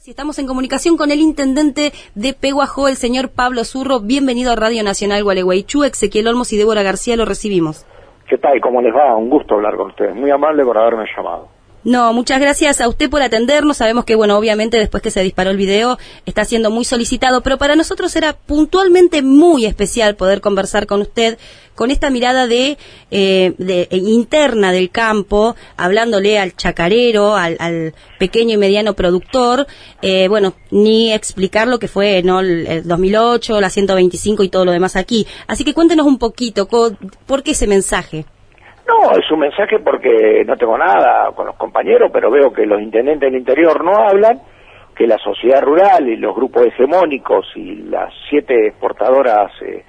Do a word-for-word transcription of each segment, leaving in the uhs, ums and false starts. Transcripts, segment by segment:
Si estamos en comunicación con el intendente de Pehuajó, el señor Pablo Zurro. Bienvenido a Radio Nacional Gualeguaychú. Ezequiel Olmos y Débora García lo recibimos. ¿Qué tal? ¿Cómo les va? Un gusto hablar con ustedes. Muy amable por haberme llamado. No, muchas gracias a usted por atendernos. Sabemos que, bueno, obviamente después que se disparó el video está siendo muy solicitado, pero para nosotros era puntualmente muy especial poder conversar con usted con esta mirada de, eh, de interna del campo, hablándole al chacarero, al, al pequeño y mediano productor, eh, bueno, ni explicar lo que fue, ¿no?, el, el dos mil ocho, la ciento veinticinco y todo lo demás aquí. Así que cuéntenos un poquito, ¿por qué ese mensaje? No, es un mensaje porque no tengo nada con los compañeros, pero veo que los intendentes del interior no hablan, que la sociedad rural y los grupos hegemónicos y las siete exportadoras eh,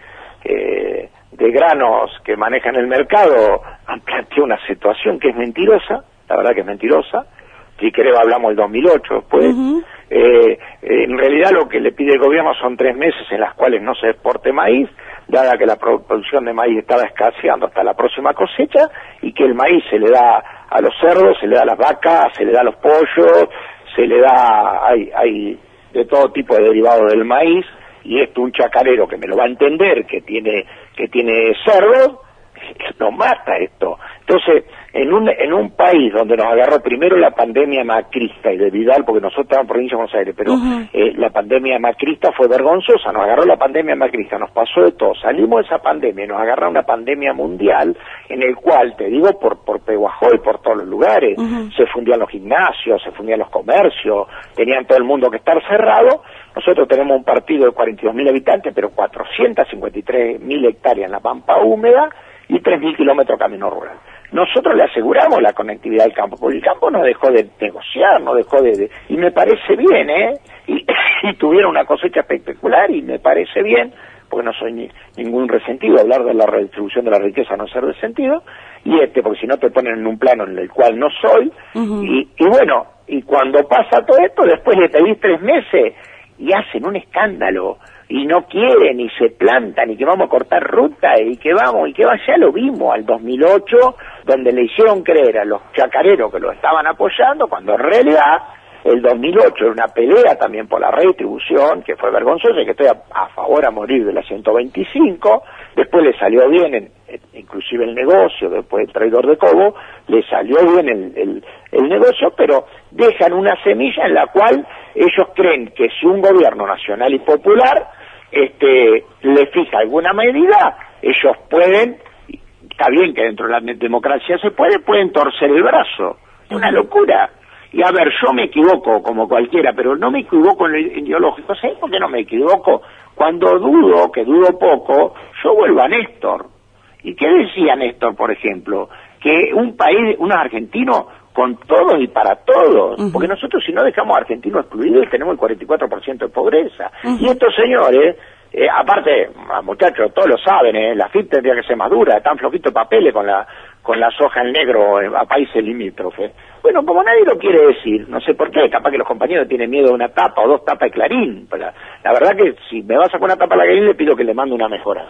eh, de granos que manejan el mercado han planteado una situación que es mentirosa, la verdad que es mentirosa. Si querés hablamos del dos mil ocho después. Uh-huh. eh, en realidad lo que le pide el gobierno son tres meses en las cuales no se exporte maíz, dada que la producción de maíz estaba escaseando hasta la próxima cosecha, y que el maíz se le da a los cerdos, se le da a las vacas, se le da a los pollos, se le da, hay, hay de todo tipo de derivados del maíz, y esto un chacarero que me lo va a entender, que tiene, que tiene cerdos, nos mata esto. Entonces, en un en un país donde nos agarró primero la pandemia macrista y de Vidal, porque nosotros estamos en provincia de Buenos Aires, pero uh-huh. eh, la pandemia macrista fue vergonzosa, nos agarró la pandemia macrista, nos pasó de todo, salimos de esa pandemia y nos agarró una pandemia mundial en el cual, te digo, por por Pehuajó y por todos los lugares, uh-huh. se fundían los gimnasios, se fundían los comercios, tenían todo el mundo que estar cerrado. Nosotros tenemos un partido de cuarenta y dos mil habitantes, pero cuatrocientas cincuenta y tres mil hectáreas en la pampa húmeda y tres mil kilómetros camino rural. Nosotros le aseguramos la conectividad al campo, porque el campo no dejó de negociar, no dejó de... de y me parece bien, ¿eh? Y, y tuvieron una cosecha espectacular y me parece bien, porque no soy ni, ningún resentido, hablar de la redistribución de la riqueza no ser resentido, y este, porque si no te ponen en un plano en el cual no soy, uh-huh. y, y bueno, y cuando pasa todo esto, después le pedís tres meses, y hacen un escándalo, y no quieren, y se plantan, y que vamos a cortar ruta, y que vamos, y que va, ya lo vimos al dos mil ocho, donde le hicieron creer a los chacareros que lo estaban apoyando, cuando en realidad el dos mil ocho era una pelea también por la redistribución, que fue vergonzosa, y que estoy a, a favor a morir de la ciento veinticinco, después le salió bien, en, en, inclusive el negocio, después el traidor de Cobo, le salió bien el, el, el negocio, pero dejan una semilla en la cual ellos creen que si un gobierno nacional y popular este le fija alguna medida, ellos pueden, está bien que dentro de la democracia se puede, pueden torcer el brazo. Es una locura. Y a ver, yo me equivoco como cualquiera, pero no me equivoco en lo ideológico. ¿Sabes por qué no me equivoco? Cuando dudo, que dudo poco, yo vuelvo a Néstor. ¿Y qué decía Néstor, por ejemplo? Que un país, un argentino con todos y para todos, uh-huh. porque nosotros si no dejamos a argentinos excluidos tenemos el cuarenta y cuatro por ciento de pobreza. Uh-huh. Y estos señores, eh, aparte, muchachos, todos lo saben, eh, la F I P tendría que ser más dura, están flojitos papeles con la con la soja en negro eh, a países limítrofes. Bueno, como nadie lo quiere decir, no sé por qué, capaz que los compañeros tienen miedo de una tapa o dos tapas de Clarín. La, la verdad que si me vas a poner una tapa de Clarín le pido que le mande una mejora.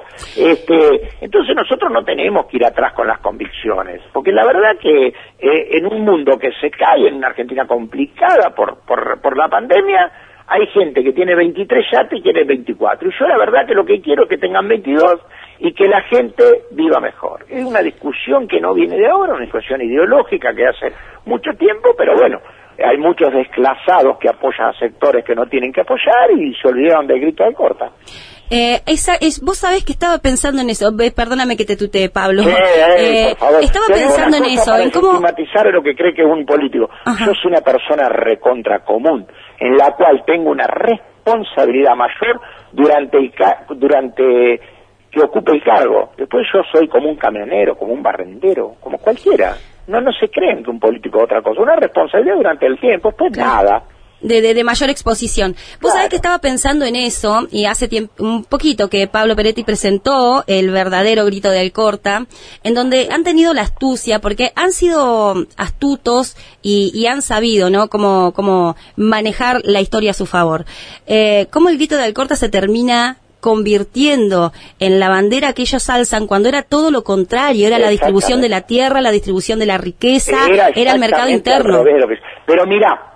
Este, entonces nosotros no tenemos que ir atrás con las convicciones, porque la verdad que eh, en un mundo que se cae, en una Argentina complicada por, por, por la pandemia, hay gente que tiene veintitrés yates y quiere veinticuatro. Y yo la verdad que lo que quiero es que tengan veintidós y que la gente viva mejor. Es una discusión que no viene de ahora, una discusión ideológica que hace mucho tiempo, pero bueno, hay muchos desclasados que apoyan a sectores que no tienen que apoyar y se olvidaron del grito de corta. Eh, esa, es, vos sabés que estaba pensando en eso, perdóname que te tutee, Pablo. Eh, eh, eh, por favor. Estaba Tengo pensando en eso, para en cómo estigmatizar lo que cree que es un político. Ajá. Yo soy una persona recontra común, en la cual tengo una responsabilidad mayor durante el ca durante que ocupe el cargo. Después yo soy como un camionero, como un barrendero, como cualquiera. No, no se creen que un político es otra cosa. Una responsabilidad durante el tiempo, pues claro. nada. De, de, de mayor exposición. Vos Claro. sabés que estaba pensando en eso, y hace tiempo, un poquito que Pablo Peretti presentó el verdadero grito de Alcorta, en donde han tenido la astucia, porque han sido astutos y, y han sabido, ¿no?, cómo, cómo manejar la historia a su favor. Eh, cómo el grito de Alcorta se termina convirtiendo en la bandera que ellos alzan cuando era todo lo contrario, era la distribución de la tierra, la distribución de la riqueza, era, era el mercado interno. Pero mira,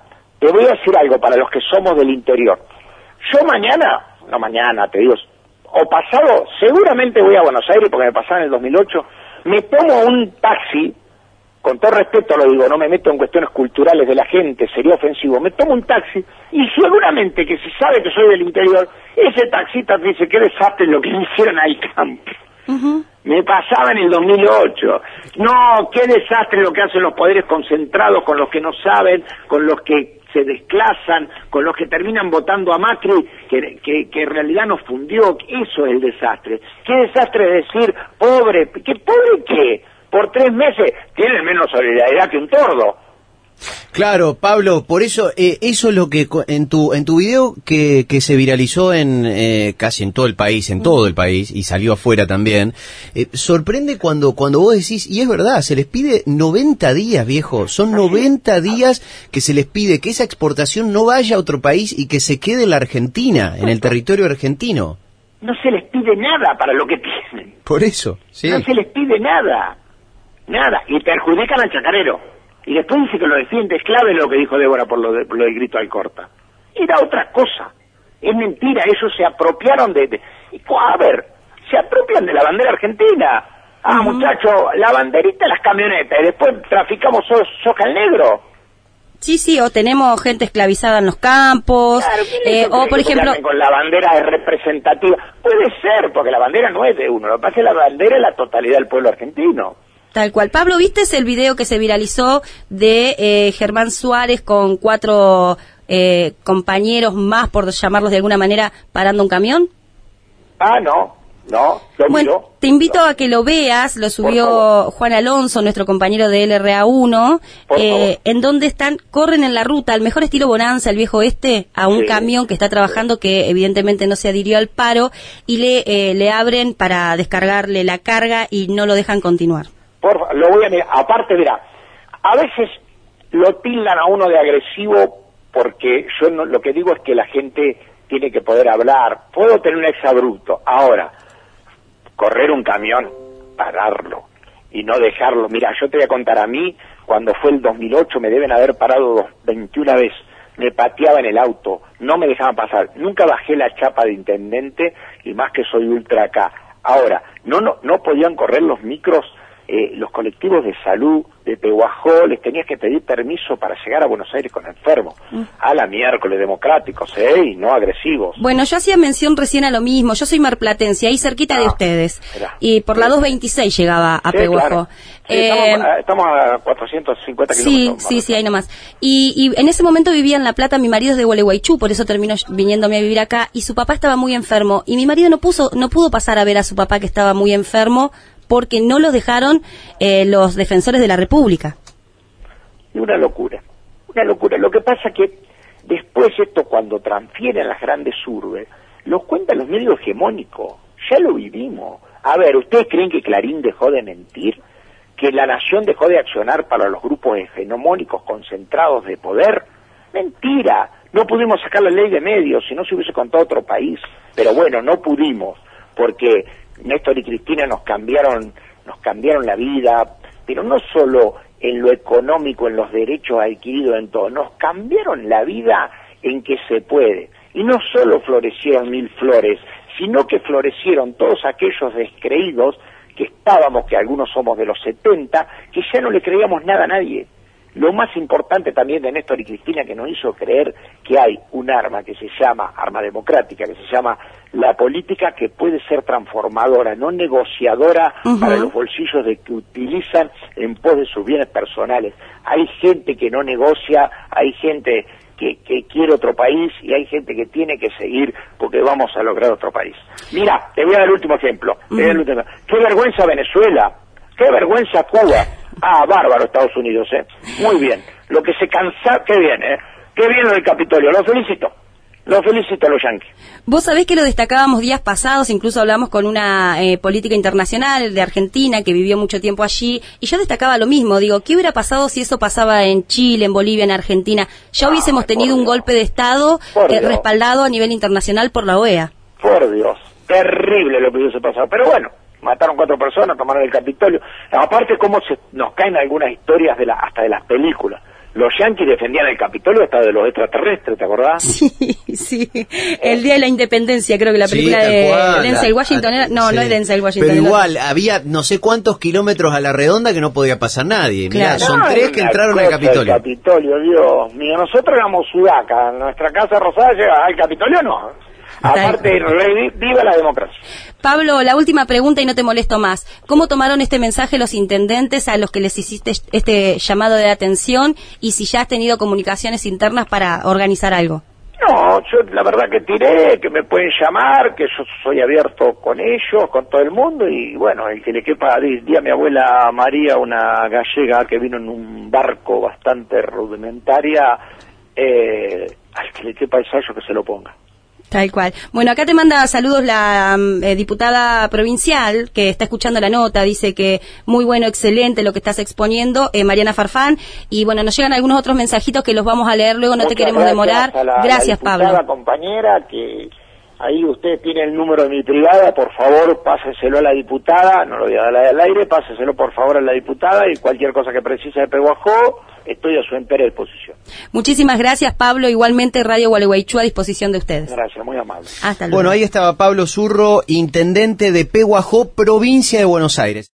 te voy a decir algo para los que somos del interior. Yo mañana, no mañana, te digo, o pasado, seguramente voy a Buenos Aires, porque me pasaba en el dos mil ocho, me tomo un taxi, con todo respeto lo digo, no me meto en cuestiones culturales de la gente, sería ofensivo, me tomo un taxi y seguramente que si sabe que soy del interior, ese taxista te dice, qué desastre lo que me hicieron al campo. Uh-huh. Me pasaba en el dos mil ocho. No, qué desastre lo que hacen los poderes concentrados con los que no saben, con los que se desclasan, con los que terminan votando a Macri, que, que, que en realidad nos fundió. Eso es el desastre. Qué desastre es decir, pobre, ¿qué pobre qué? Por tres meses tiene menos solidaridad que un tordo. Claro, Pablo, por eso, eh, eso es lo que en tu en tu video que, que se viralizó en eh, casi en todo el país, en todo el país, y salió afuera también, eh, sorprende cuando cuando vos decís, y es verdad, se les pide noventa días, viejo, son noventa días que se les pide que esa exportación no vaya a otro país y que se quede en la Argentina, en el territorio argentino. No se les pide nada para lo que tienen. Por eso, sí. No se les pide nada, nada, y perjudican al chacarero. Y después dice que lo defiende, es clave lo que dijo Débora por lo, de, por lo del grito Alcorta. Era otra cosa, es mentira, ellos se apropiaron de, de... A ver, se apropian de la bandera argentina. Ah, uh-huh. Muchacho, la banderita de las camionetas, y después traficamos so, soja al negro. Sí, sí, o tenemos gente esclavizada en los campos, claro, eh, o por ejemplo... Con la bandera es representativa, puede ser, porque la bandera no es de uno, lo que pasa es que la bandera es la totalidad del pueblo argentino. Tal cual. Pablo, ¿viste el video que se viralizó de eh, Germán Suárez con cuatro eh, compañeros más, por llamarlos de alguna manera, parando un camión? Ah, no, no, lo Bueno, miro. te invito no. a que lo veas, lo subió Juan Alonso, nuestro compañero de L R A uno, eh, en donde están, corren en la ruta, al mejor estilo Bonanza, el viejo este, a un sí. camión que está trabajando, que evidentemente no se adhirió al paro, y le, eh, le abren para descargarle la carga y no lo dejan continuar. Por, lo voy a mirar. Aparte, mira, a veces lo tildan a uno de agresivo porque yo no, lo que digo es que la gente tiene que poder hablar. Puedo tener un exabrupto. Ahora, correr un camión, pararlo y no dejarlo. Mira, yo te voy a contar, a mí, cuando fue el dos mil ocho, me deben haber parado veintiuna veces. Me pateaba en el auto, no me dejaban pasar. Nunca bajé la chapa de intendente y más que soy ultra acá. Ahora, no, no, no podían correr los micros. Eh, los colectivos de salud de Pehuajó les tenías que pedir permiso para llegar a Buenos Aires con enfermos. Mm. A la miércoles, democráticos, ¿eh? Y no agresivos. Bueno, yo hacía mención recién a lo mismo. Yo soy marplatense, ahí cerquita ah, de ustedes. Era. Y por la doscientos veintiséis llegaba a sí, Pehuajó. Claro. Sí, eh, estamos, estamos a cuatrocientos cincuenta kilómetros. Sí, sí, sí, ahí nomás. Y, y en ese momento vivía en La Plata, mi marido es de Gualeguaychú, por eso terminó viniéndome a vivir acá, y su papá estaba muy enfermo. Y mi marido no, puso, no pudo pasar a ver a su papá que estaba muy enfermo, porque no los dejaron eh, los defensores de la República. Y una locura, una locura. Lo que pasa que después esto, cuando transfieren las grandes urbes, los cuentan los medios hegemónicos. Ya lo vivimos. A ver, ¿ustedes creen que Clarín dejó de mentir? ¿Que La Nación dejó de accionar para los grupos hegemónicos concentrados de poder? Mentira. No pudimos sacar la ley de medios, si no se hubiese contado otro país. Pero bueno, no pudimos, porque Néstor y Cristina nos cambiaron, nos cambiaron la vida, pero no solo en lo económico, en los derechos adquiridos, en todo, nos cambiaron la vida en que se puede. Y no solo florecieron mil flores, sino que florecieron todos aquellos descreídos que estábamos, que algunos somos de los setenta, que ya no le creíamos nada a nadie. Lo más importante también de Néstor y Cristina, que nos hizo creer que hay un arma que se llama, arma democrática, que se llama la política, que puede ser transformadora, no negociadora uh-huh. para los bolsillos de que utilizan en pos de sus bienes personales. Hay gente que no negocia, hay gente que, que quiere otro país y hay gente que tiene que seguir porque vamos a lograr otro país. Mira, te voy a dar el último ejemplo. Uh-huh. Te voy a dar el último. ¡Qué vergüenza Venezuela! ¡Qué vergüenza Cuba! Ah, bárbaro Estados Unidos, ¿eh? Muy bien. Lo que se cansa, qué bien, ¿eh? Qué bien lo del Capitolio, lo felicito. Lo felicito a los yanquis. Vos sabés que lo destacábamos días pasados, incluso hablamos con una eh, política internacional de Argentina que vivió mucho tiempo allí, y yo destacaba lo mismo, digo, ¿qué hubiera pasado si eso pasaba en Chile, en Bolivia, en Argentina? Ya hubiésemos tenido un golpe de Estado eh, respaldado a nivel internacional por la O E A. Por Dios, terrible lo que hubiese pasado, pero bueno. Mataron cuatro personas, tomaron el Capitolio. Aparte, cómo se nos caen algunas historias de la, hasta de las películas. los yanquis defendían el Capitolio hasta de los extraterrestres, ¿te acordás? Sí, sí. El Día de la Independencia, creo que la película sí, de cual, Denzel la, Washington era... No, sí. no es Denzel Washington. Pero igual, había no sé cuántos kilómetros a la redonda que no podía pasar nadie. Mirá, Claro. son No, tres que una entraron cosa, al Capitolio. El Capitolio, Dios mío. Nosotros éramos Sudaca, nuestra casa rosada llega al Capitolio, no. Aparte, re- viva la democracia. Pablo, la última pregunta y no te molesto más. ¿Cómo tomaron este mensaje los intendentes a los que les hiciste este llamado de atención y si ya has tenido comunicaciones internas para organizar algo? No, yo la verdad que tiré, que me pueden llamar, que yo soy abierto con ellos, con todo el mundo, y bueno, el que le quepa, di, di a mi abuela María, una gallega que vino en un barco bastante rudimentaria, eh, al que le quepa el sallo que se lo ponga. Tal cual. Bueno, acá te manda saludos la eh, diputada provincial que está escuchando la nota, dice que muy bueno, excelente lo que estás exponiendo, eh, Mariana Farfán, y bueno, nos llegan algunos otros mensajitos que los vamos a leer luego, no Muchas te queremos demorar. A la, gracias, la diputada, Pablo. compañera, que ahí usted tiene el número de mi privada, por favor, páseselo a la diputada, no lo voy a dar al aire, páseselo por favor a la diputada y cualquier cosa que precise de Peguajó, estoy a su entera disposición. Muchísimas gracias, Pablo. Igualmente, Radio Gualeguaychú a disposición de ustedes. Gracias, muy amable. Hasta luego. Bueno, ahí estaba Pablo Zurro, intendente de Peguajó, provincia de Buenos Aires.